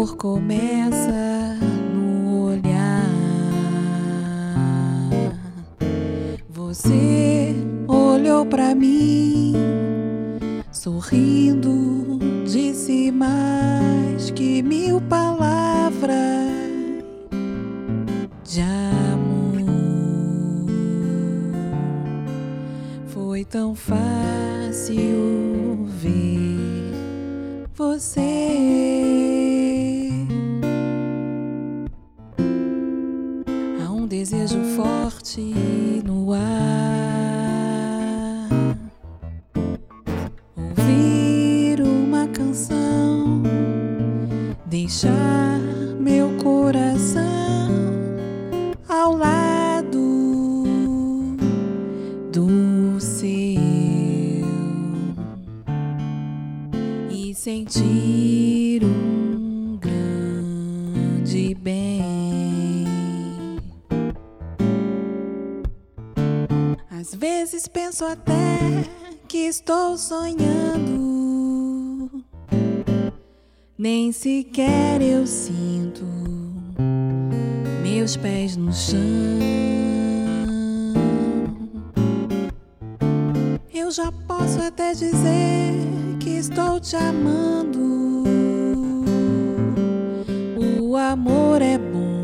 amor começa no olhar. Você olhou pra mim, sorrindo, disse mais que 1000 palavras de amor. Foi tão fácil ver você. Há um desejo forte no ar, ouvir uma canção, deixar meu coração ao lado do seu e sentir um grande bem. Às vezes penso até que estou sonhando, nem sequer eu sinto meus pés no chão. Eu já posso até dizer que estou te amando. O amor é bom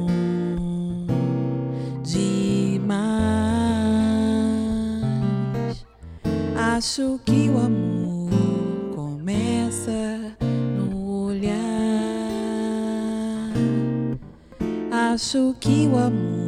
demais. Acho que o amor começa no olhar. Acho que o amor